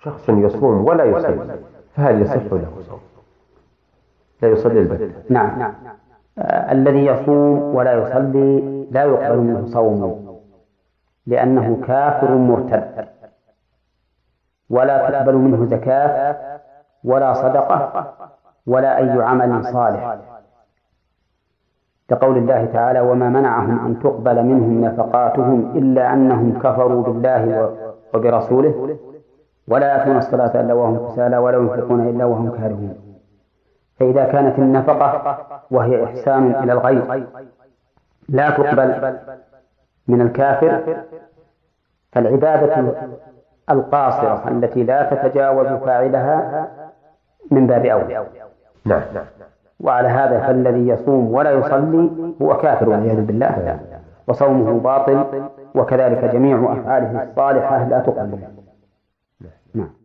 شخص يصوم ولا يصلي فهل يصح له صوم؟ لا يصلي البتة. نعم. الذي يصوم ولا يصلي لا يقبل منه صوم، لأنه كافر مرتد، ولا تقبل منه زكاة ولا صدقة ولا أي عمل صالح، لقول الله تعالى: وما منعهم أن تقبل منهم نفقاتهم إلا أنهم كفروا بالله وبرسوله ولا يأتون الصلاة إلا وهم كسالى ولا ينفقون إلا وهم كارهون. فإذا كانت النفقة وهي إحسان إلى الغير لا تقبل من الكافر، فالعبادة القاصرة التي لا تتجاوز فاعلها من باب أولى. نعم. وعلى هذا فالذي يصوم ولا يصلي هو كافر والعياذ بالله، وصومه باطل، وكذلك جميع أفعاله الصالحة لا تقبل. نعم.